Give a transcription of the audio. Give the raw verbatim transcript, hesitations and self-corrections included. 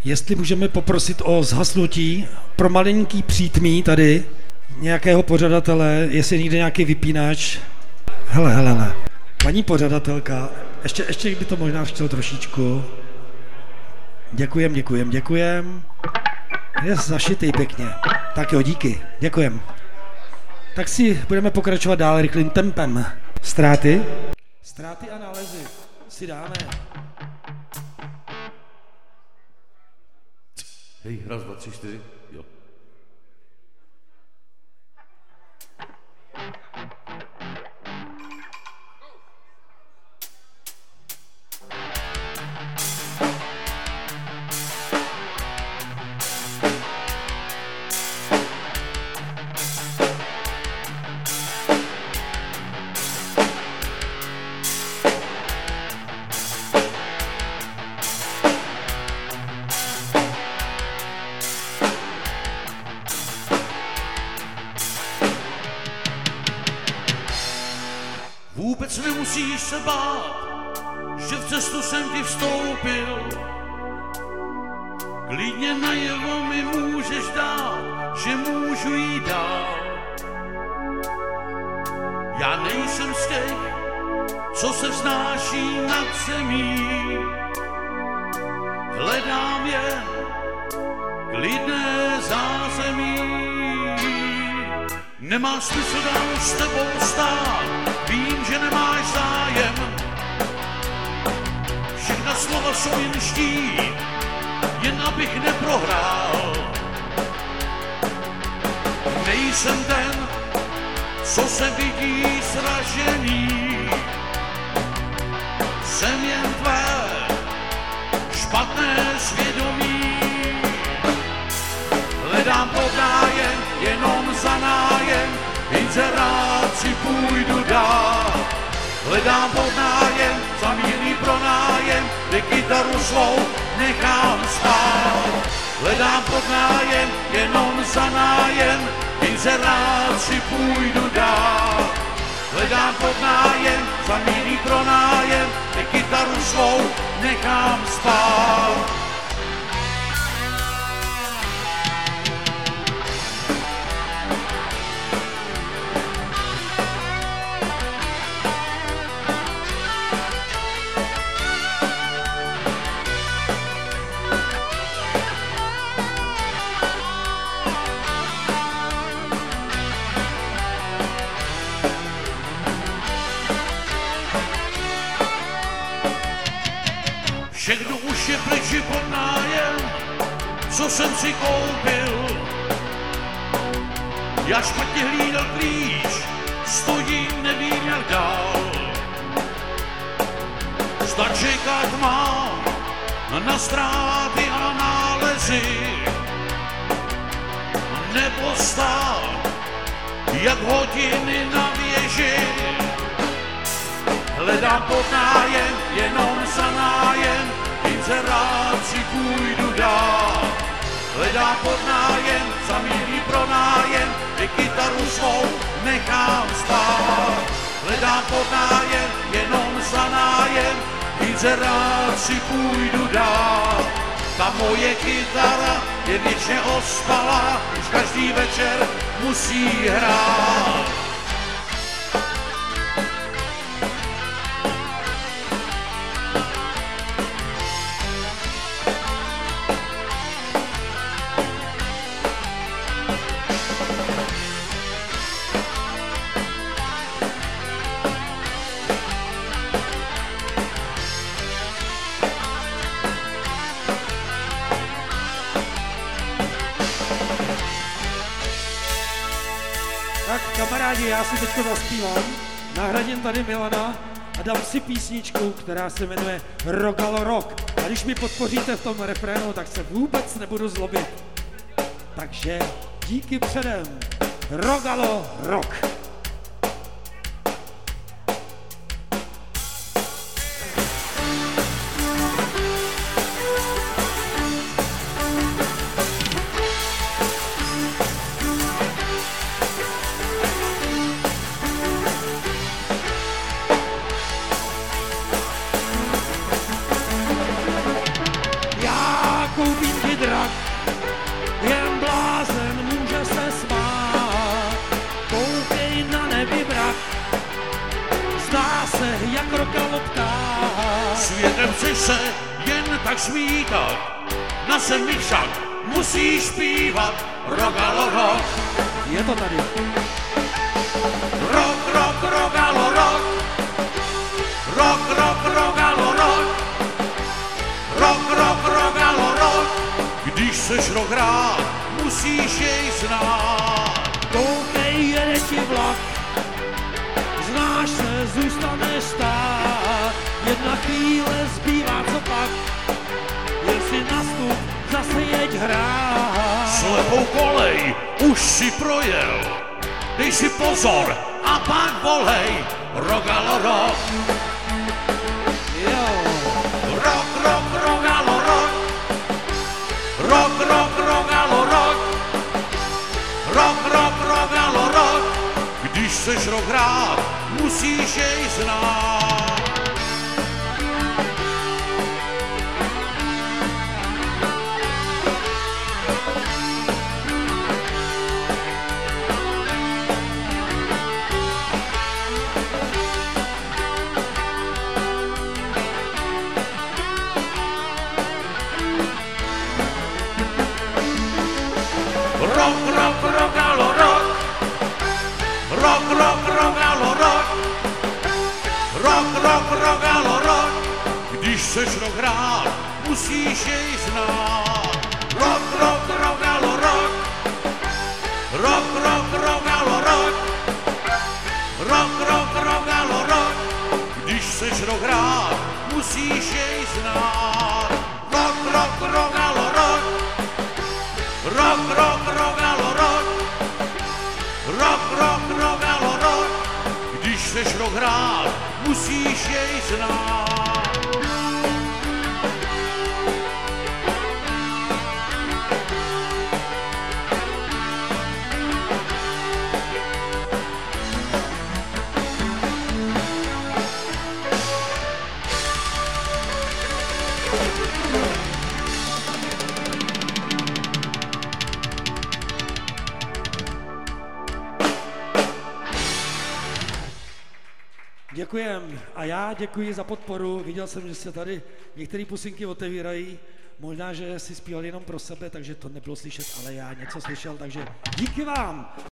Jestli můžeme poprosit o zhasnutí pro malinký přítmí tady nějakého pořadatele, jestli někde nějaký vypínač. Hele, hele, hele. Paní pořadatelka, ještě, ještě by to možná chtěl trošičku. Děkujem, děkujem, děkujem. Je zašitý pěkně. Tak jo, díky, děkujem. Tak si budeme pokračovat dál rychlým tempem. Ztráty? Ztráty a nálezy si dáme. Hej, raz, dva, tři, čtyři, jo. Vůbec nemusíš se bát, že v cestu jsem ti vstoupil. Klidně najevo mi můžeš dát, že můžu jít dál. Já nejsem z těch, co se vznáší nad zemí. Hledám jen klidné zázemí. Nemá smysl dál s tebou stát, vím, že nemáš zájem. Všechna slova jsou jen štít, jen abych neprohrál. Nejsem ten, co se vidí sražený. Jsem jen tvé špatné svědomí. Hledám pod nájem, jenom za nájem, inzerát si půjdu dál. Hledám pod nájem, za mírný pronájem, kde kytaru svou nechám spát. Hledám pod nájem, jenom za nájem, inzerát si půjdu dál. Hledám pod nájem, za mírný pronájem, kde kytaru svou nechám spát. Všechno už je pryč pod nájem, co jsem si koupil. Já špatně hlídal klíč, stojím, nevím jak dál. Zda čekat mám na ztráty a nálezy, nebo stát jak hodiny na věži. Hledám pod nájem, jenom za nájem, inzerát si půjdu dál. Hledám pod nájem, za mírný pronájem, kde kytaru svou nechám spát. Hledám pod nájem, jenom za nájem, inzerát si půjdu dál. Ta moje kytara je věčně ospalá, už každý večer musí hrát. Kamarádi, já si teďko zaspívám, nahradím tady Milana a dám si písničku, která se jmenuje Rogalo Rock. A když mi podpoříte v tom refrénu, tak se vůbec nebudu zlobit. Takže díky předem. Rogalo Rock. koupím Nechceš se jen tak svítat, na zemi však musíš zpívat rogalo rok. Je to tady. Rok, rok, rogalo rok. Rok, rok, rogalo rok. Rok, rok, rogalo rok. Když seš rok rád, musíš jej znát. Koukej, jede ti vlak, znáš se, zůstaneš stát. Jedna chvíle zbývá, co pak, jen si nastup, zase jeď hrát. Slepou kolej už si projel, dej si pozor a pak volej, rogalo rok. Jo. Rok, rok, rogalo rok. Rok, rok, rogalo rok. Rok, rok, rogalo rok. Když seš rok rád, musíš jej znát. Rok, rok, rogalo rok. Rok, rok, rogalo rok. Rok, rok, rogalo rok. Když seš rok rád, musíš jej znát. Rok, rok, rogalo rok. Rok, rok, rogalo rok. Rok, rok, rogalo rok. Když seš rok rád, musíš jej znát. Rok, rok, rogalo rok. Rok, rok, rogalo rok. Rok, rok, rogalo rok. Když seš rok rád, musíš jej znát. Děkujem. A já děkuji za podporu. Viděl jsem, že se tady některé pusinky otevírají. Možná, že si zpívali jenom pro sebe, takže to nebylo slyšet, ale já něco slyšel, takže díky vám.